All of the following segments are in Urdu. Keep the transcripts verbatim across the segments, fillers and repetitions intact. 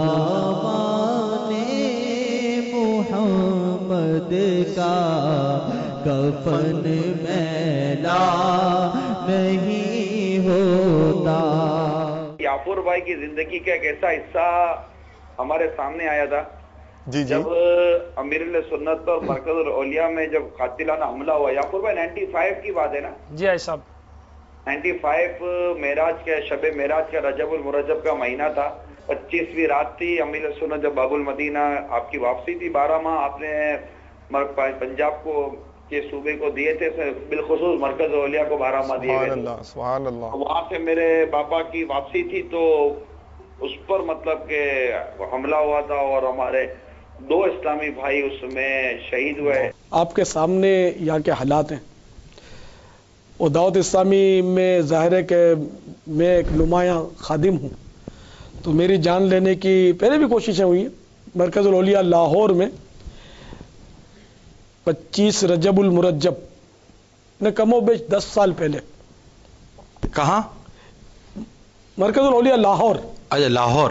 دامان محمد کا کفن میلا نہیں ہوتا. یعقوب بھائی کی زندگی کا ایک ایسا حصہ ہمارے سامنے آیا تھا جی جی جب امیر سنت اور مرکز الاولیاء میں جب قاتلانہ حملہ ہوا. یعقوب بھائی نائنٹی فائیو کی بات ہے نا؟ جی آئی صاحب نائنٹی فائیو معراج کے شب معراج کا رجب المرجب کا مہینہ تھا. پچیسویں رات تھی. امیر سنت جب باب المدینہ آپ کی واپسی تھی. بارہ ماہ آپ نے پنجاب کو کے صوبے کو دیے تھے, بالخصوص مرکز اولیاء کو بارہ ماہ دیے گئے. سبحان اللہ سبحان اللہ. وہاں سے میرے باپا کی واپسی تھی تو اس پر مطلب کہ حملہ ہوا تھا اور ہمارے دو اسلامی بھائی اس میں شہید ہوئے. آپ کے سامنے یہاں کے حالات ہیں. اور دعوت اسلامی میں ظاہر ہے کہ میں ایک نمایاں خادم ہوں, تو میری جان لینے کی پہلے بھی کوششیں ہوئی ہیں. مرکز الاولیاء لاہور میں پچیس رجب المرجب نے کم و بیش دس سال پہلے. کہاں؟ مرکز الاولیاء لاہور. اچھا لاہور.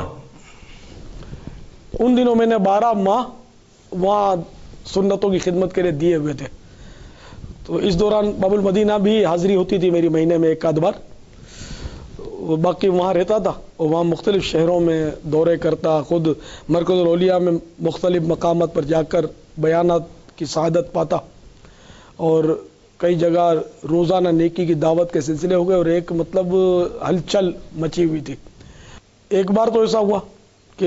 ان دنوں میں نے بارہ ماہ وہاں سنتوں کی خدمت کے لیے دیے ہوئے تھے. تو اس دوران باب المدینہ بھی حاضری ہوتی تھی میری مہینے میں ایک آدھ بار. باقی وہاں رہتا تھا اور وہاں مختلف شہروں میں دورے کرتا, خود مرکز الاولیاء میں مختلف مقامات پر جا کر بیانات کی سعادت پاتا, اور کئی جگہ روزانہ نیکی کی دعوت کے سلسلے ہو گئے اور ایک مطلب ہلچل مچی ہوئی تھی. ایک بار تو ایسا ہوا کہ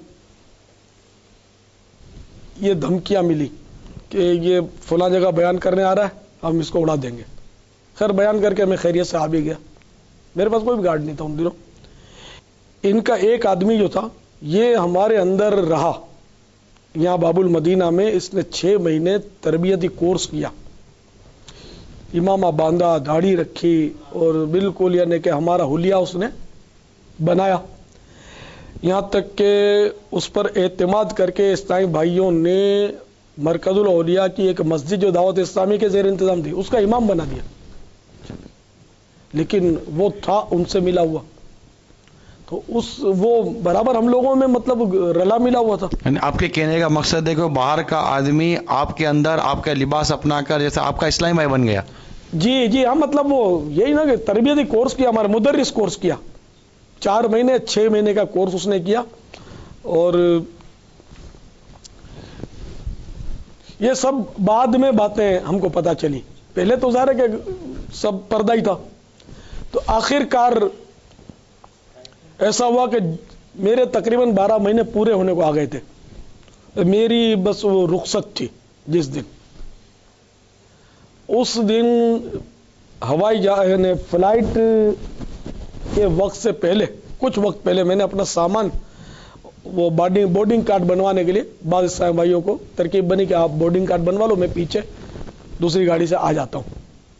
یہ دھمکیاں ملی کہ یہ فلاں جگہ بیان کرنے آ رہا ہے, ہم اس کو اڑا دیں گے. خیر بیان کر کے میں خیریت سے آ بھی گیا. میرے پاس کوئی بھی گارڈ نہیں تھا ان دنوں. ان کا ایک آدمی جو تھا یہ ہمارے اندر رہا یہاں باب المدینہ میں. اس نے چھ مہینے تربیتی کورس کیا, امامہ باندھا, داڑھی رکھی, اور بالکل یعنی کہ ہمارا حلیہ اس نے بنایا. یہاں تک کہ اس پر اعتماد کر کے اسلامی بھائیوں نے مرکز الاولیاء کی ایک مسجد جو دعوت اسلامی کے زیر انتظام تھی اس کا امام بنا دیا. لیکن وہ تھا ان سے ملا ہوا, تو اس وہ برابر ہم لوگوں میں مطلب رلا ملا ہوا تھا. یعنی آپ کے کہنے کا مقصد ہے کہ باہر کا آدمی آپ کے اندر آپ کا لباس اپنا کر جیسے آپ کا اسلامی بھائی بن گیا. جی جی ہاں, مطلب وہ یہی نا کہ تربیتی کورس کیا, ہمارا مدرس کورس کیا, چار مہینے چھ مہینے کا کورس اس نے کیا. اور یہ سب بعد میں باتیں ہم کو پتہ چلی. پہلے تو ظاہر ہے کہ سب پردہ ہی تھا. تو آخر کار ایسا ہوا کہ میرے تقریباً بارہ مہینے پورے ہونے کو آ گئے تھے. میری بس وہ رخصت تھی جس دن, اس دن ہوائی جہاز فلائٹ کے وقت سے پہلے کچھ وقت پہلے میں نے اپنا سامان وہ بورڈنگ بورڈنگ کارڈ بنوانے کے لیے بعض اسلامی بھائیوں کو ترکیب بنی کہ آپ بورڈنگ کارڈ بنوا لو, میں پیچھے دوسری گاڑی سے آ جاتا ہوں.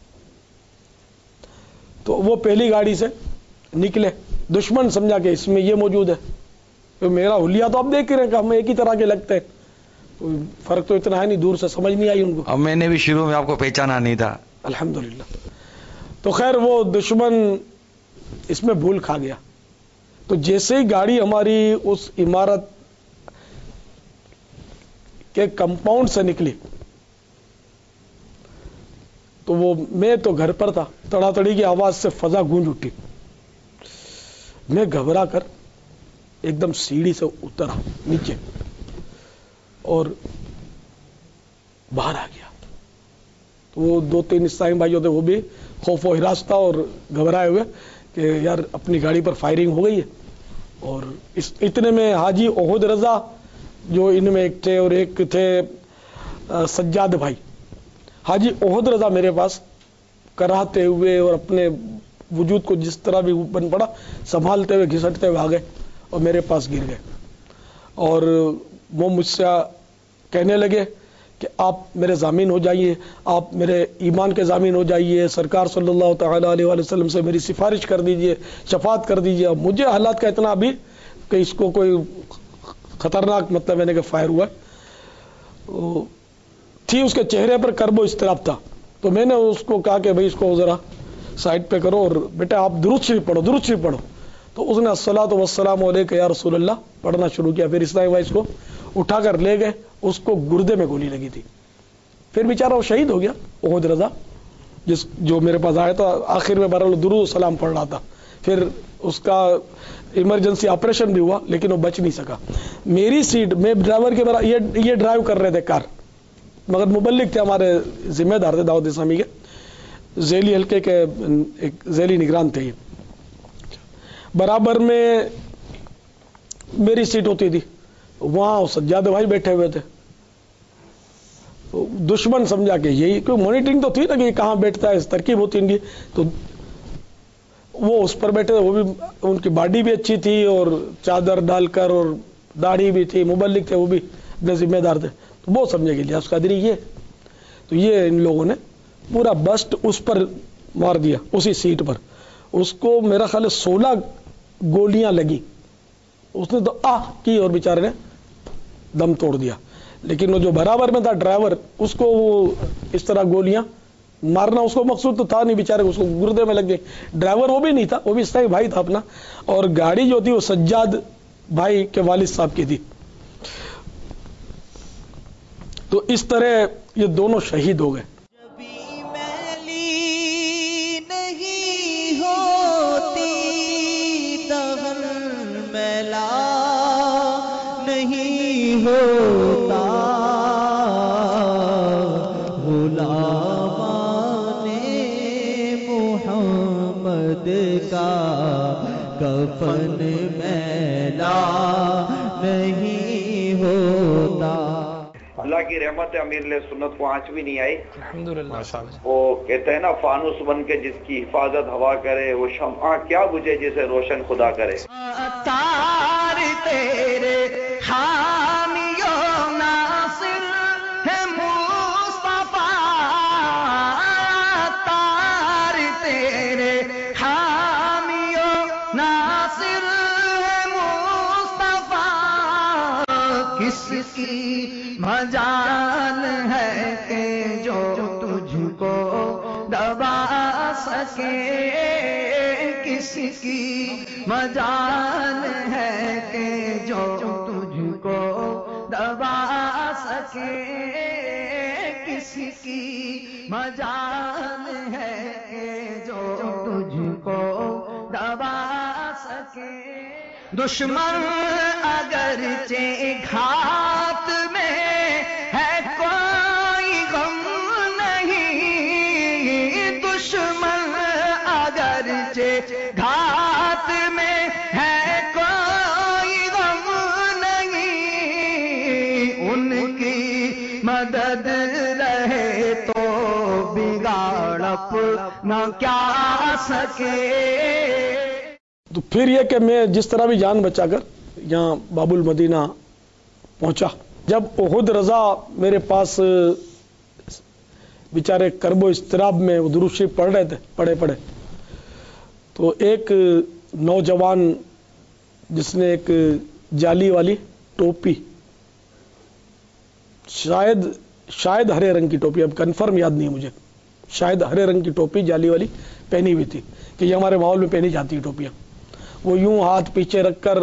تو وہ پہلی گاڑی سے نکلے. دشمن سمجھا کہ اس میں یہ موجود ہے. تو میرا حلیہ تو آپ دیکھ رہے ہیں کہ ہم ایک ہی طرح کے لگتے ہیں, فرق تو اتنا ہے نہیں, دور سے سمجھ نہیں آئی ان کو. اب میں نے بھی شروع میں آپ کو پہچانا نہیں تھا الحمدللہ. تو خیر وہ دشمن اس میں بھول کھا گیا. تو جیسے ہی گاڑی ہماری اس عمارت کے کمپاؤنڈ سے نکلی تو وہ میں تو گھر پر تھا, تڑا تڑی کی آواز سے فضا گونج اٹھی. میں گھبرا کر ایک دم سیڑھی سے اترا نیچے اور باہر آ گیا. تو وہ دو تین اسلامی بھائی تھے, وہ بھی خوف و ہراس تھا اور گھبرائے ہوئے کہ یار اپنی گاڑی پر فائرنگ ہو گئی ہے. اور اس اتنے میں حاجی احد رضا جو ان میں ایک تھے اور ایک تھے سجاد بھائی. حاجی احد رضا میرے پاس کراہتے ہوئے اور اپنے وجود کو جس طرح بھی بن پڑا سنبھالتے ہوئے گھسٹتے ہوئے آ گئے اور میرے پاس گر گئے. اور وہ مجھ سے کہنے لگے کہ آپ میرے ضامین ہو جائیے, آپ میرے ایمان کے ضامین ہو جائیے, سرکار صلی اللہ تعالی علیہ وآلہ وسلم سے میری سفارش کر دیجئے, شفاعت کر دیجئے. اب مجھے حالات کا اتنا بھی کہ اس کو کوئی خطرناک مطلب ہے کہ فائر ہوا تھی. اس کے چہرے پر کرب و اضطراب تھا. تو میں نے اس کو کہا کہ بھئی اس کو ذرا سائڈ پہ کرو اور بیٹا آپ درود شریف پڑھو, درود شریف پڑھو. تو اس نے الصلاۃ والسلام علیک یا رسول اللہ پڑھنا شروع کیا. پھر اسلامی بھائی اس کو اٹھا کر لے گئے, اس کو گردے میں گولی لگی تھی. پھر بیچارہ وہ شہید ہو گیا احد رضا, جس جو میرے پاس آیا تھا. آخر میں بہرحال درود و سلام پڑھ رہا تھا. پھر اس کا ایمرجنسی آپریشن بھی ہوا لیکن وہ بچ نہیں سکا. میری سیٹ میں ڈرائیور کے برابر, یہ یہ ڈرائیو کر رہے تھے کار, مگر مبلغ تھے ہمارے, ذمہ دار تھے دعوت اسلامی کے, ذیلی حلقے کے ایک ذیلی نگران تھے. یہ برابر میں میری سیٹ ہوتی تھی, وہاں سجاد بھائی بیٹھے ہوئے تھے. دشمن سمجھا کہ یہی کوئی مانیٹرنگ تو تھی نا کہ یہ کہاں بیٹھتا ہے, اس ترکیب ہوتی ان کی, تو وہ اس پر بیٹھے. وہ بھی ان کی باڈی بھی اچھی تھی اور چادر ڈال کر, اور داڑھی بھی تھی, مبلغ تھے وہ بھی, اپنے ذمہ دار تھے. تو وہ سمجھے کہ لیاس قادری یہ, تو یہ ان لوگوں نے پورا بسٹ اس پر مار دیا, اسی سیٹ پر. اس کو میرا خیال ہے سولہ گولیاں لگی. اس نے تو آہ کی اور بیچارے نے دم توڑ دیا. لیکن وہ جو برابر میں تھا ڈرائیور, اس کو وہ اس طرح گولیاں مارنا اس کو مقصود تو تھا نہیں, بیچارے اس کو گردے میں لگ گئی. ڈرائیور وہ بھی نہیں تھا, وہ بھی اسلامی بھائی تھا اپنا, اور گاڑی جو تھی وہ سجاد بھائی کے والد صاحب کی تھی. تو اس طرح یہ دونوں شہید ہو گئے. ہوتا غلامان محمد کا کفن میلا نہیں ہوتا. اللہ کی رحمت امیر علیہ سنت کو آنچ بھی نہیں آئی الحمدللہ. وہ کہتے ہیں نا فانوس بن کے جس کی حفاظت ہوا کرے, وہ شمع کیا بجھے جسے روشن خدا کرے. تار تیرے حامیوں ناصر ہے مصطفیٰ, تار تیرے حامیوں ناصر ہے مصطفیٰ. کس کی مجال ہے کہ جو تجھ کو دبا سکے, کس کی مجال ہے کہ جو تجھ کو دبا سکے, کس کی مجال ہے کہ جو تجھ کو دبا سکے. دشمن اگرچہ گھات میں ہے کوئی غم نہیں, دشمن اگرچہ گھات میں ہے کوئی غم نہیں, ان کی مدد رہے تو بگاڑ اپنا کیا سکے. تو پھر یہ کہ میں جس طرح بھی جان بچا کر یہاں باب المدینہ پہنچا. جب احد رضا میرے پاس بیچارے کرب و اضطراب میں وہ درود شریف پڑھ رہے تھے, پڑھے پڑھے تو ایک نوجوان جس نے ایک جالی والی ٹوپی, شاید شاید ہرے رنگ کی ٹوپی, اب کنفرم یاد نہیں ہے مجھے, شاید ہرے رنگ کی ٹوپی جالی والی پہنی ہوئی تھی, کہ یہ ہمارے ماحول میں پہنی جاتی ٹوپیاں. وہ یوں ہاتھ پیچھے رکھ کر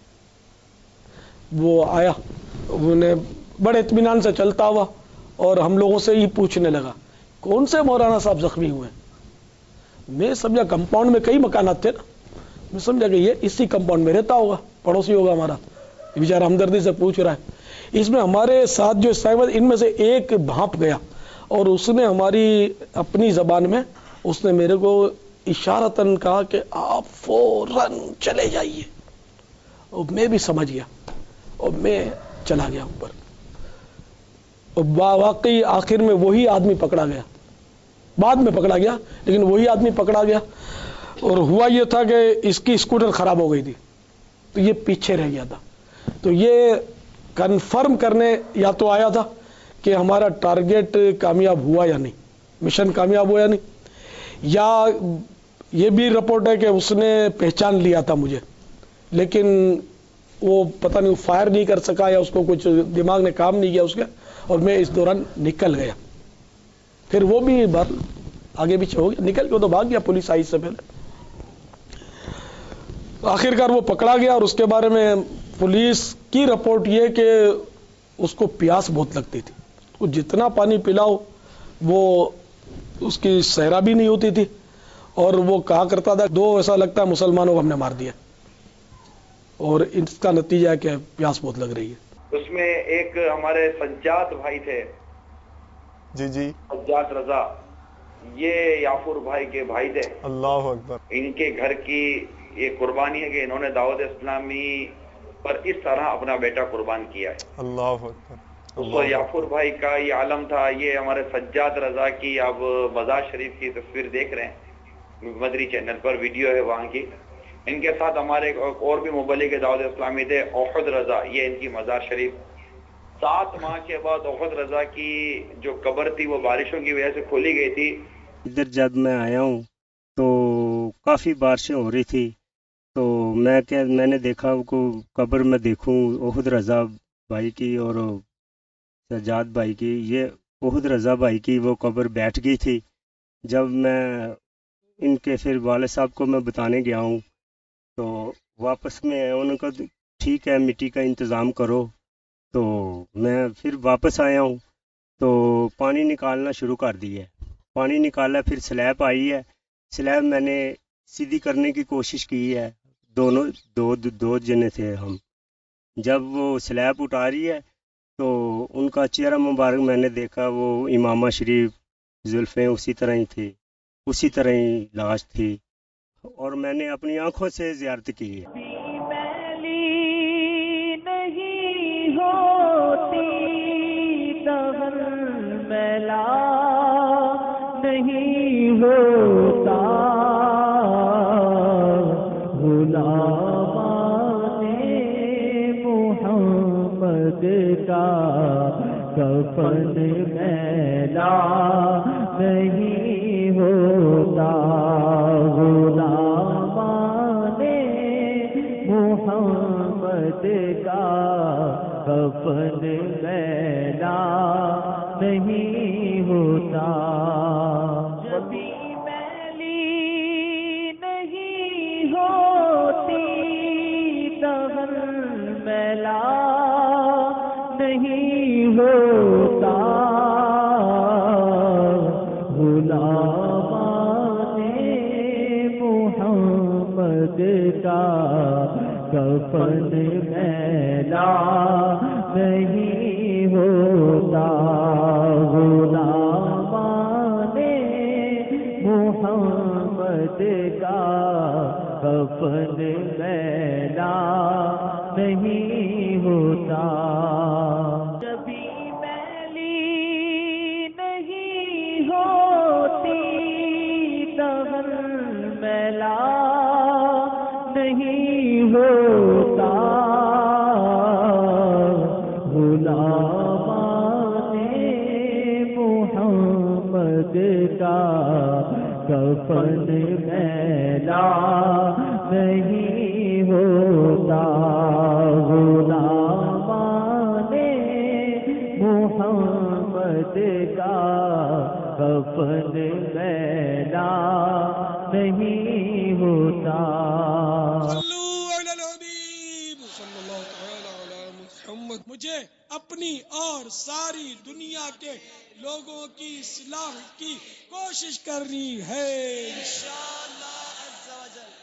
وہ آیا, انہیں بڑے اطمینان سے چلتا ہوا, اور ہم لوگوں سے ہی پوچھنے لگا کون سے مولانا صاحب زخمی ہوئے. میں سمجھا کمپاؤنڈ میں کئی مکانات تھے نا, میں سمجھا کہ یہ اسی کمپاؤنڈ میں رہتا ہوگا, پڑوسی ہوگا ہمارا, یہ بیچارہ ہمدردی سے پوچھ رہا ہے. اس میں ہمارے ساتھ جو سائبر ان میں سے ایک بھانپ گیا, اور اس نے ہماری اپنی زبان میں اس نے میرے کو اشارتاً کہا کہ آپ فوراً چلے جائیے. اور میں بھی سمجھ گیا اور میں چلا گیا اوپر. اور واقعی آخر میں وہی آدمی پکڑا گیا, بعد میں پکڑا گیا لیکن وہی آدمی پکڑا گیا. اور ہوا یہ تھا کہ اس کی اسکوٹر خراب ہو گئی تھی, تو یہ پیچھے رہ گیا تھا. تو یہ کنفرم کرنے یا تو آیا تھا کہ ہمارا ٹارگیٹ کامیاب ہوا یا نہیں, مشن کامیاب ہوا یا نہیں, یا یہ بھی رپورٹ ہے کہ اس نے پہچان لیا تھا مجھے لیکن وہ پتہ نہیں فائر نہیں کر سکا, یا اس کو کچھ دماغ نے کام نہیں کیا اس کے, اور میں اس دوران نکل گیا. پھر وہ بھی بات آگے پیچھے ہو گیا, نکل کے تو بھاگ گیا پولیس آئی سے پہلے. आखिरकार वो पकड़ा गया और उसके बारे में पुलिस की रिपोर्ट ये कि उसको प्यास बहुत लगती थी, वो जितना पानी पिलाओ वो उसकी सहरा भी नहीं होती थी, और वो कहा करता था दो ऐसा लगता है मुसलमानों को हमने मार दिया, और इसका नतीजा है कि प्यास बहुत लग रही है। उसमें एक हमारे सज्जाद भाई थे, जी जी। सज्जाद रजा, ये याफुर भाई के भाई थे। अल्लाह अकबर। इनके घर की ये कुर्बानी है कि इन्होंने दावत इस्लामी पर इस तरह अपना बेटा कुर्बान किया है। अल्लाह अकबर। उस वक्त याफुर भाई का ये आलम था। ये हमारे सज्जाद रजा की आप मज़ार शरीफ की तस्वीर देख रहे हैं, मदरी चैनल पर वीडियो है वहाँ की। इनके साथ हमारे और भी मुबल्लिग के दावत इस्लामी थे, ओहद रजा, ये इनकी मज़ार शरीफ। सात माह के बाद ओहद रजा की जो कब्र थी वो बारिशों की वजह से खोली गई थी। इधर जब मैं आया हूँ तो काफ़ी बारिशें हो रही थी, तो मैं क्या मैंने देखा को कब्र में देखूं ओहद रजा भाई की और सज्जाद भाई की, ये ओहद रजा भाई की वो कब्र बैठ गई थी। जब मैं इनके फिर वाले साहब को मैं बताने गया हूँ तो वापस में उनको ठीक है मिट्टी का इंतज़ाम करो, तो मैं फिर वापस आया हूँ तो पानी निकालना शुरू कर दिया। पानी निकाला, फिर स्लैब आई है, स्लैब मैंने सीधी करने की कोशिश की है। दोनों दो दो जने थे हम। जब वो स्लैब उठा रही है तो उनका चेहरा मुबारक मैंने देखा, वो इमामा शरीफ, जुल्फ़ें उसी तरह ही थी, उसी तरह ही लाश थी, और मैंने अपनी आंखों से ज़ियारत की है। नहीं होती दहन मैला नहीं होता गुलामाने मुहम्मद का कफन मैला नहीं होता गुलामाने मुहम्मद का कफन मैला नहीं होता। जबी मैली नहीं होती दहन मैला नहीं होता गुलामाने मुहम्मद का कफन मैला नहीं होता गुलामाने मुहम्मद का कफन मैला नहीं होता। जबी मैली नहीं होती दहन मैला नहीं होता गुलामाने मुहम्मद का कफन मैला नहीं होता गुलामाने मुहम्मद का कफन मैला नहीं होता। मुझे अपनी और सारी दुनिया के लोगों की इस्लाह की कोशिश करनी है इंशाअल्लाह अज़्ज़ा वजल।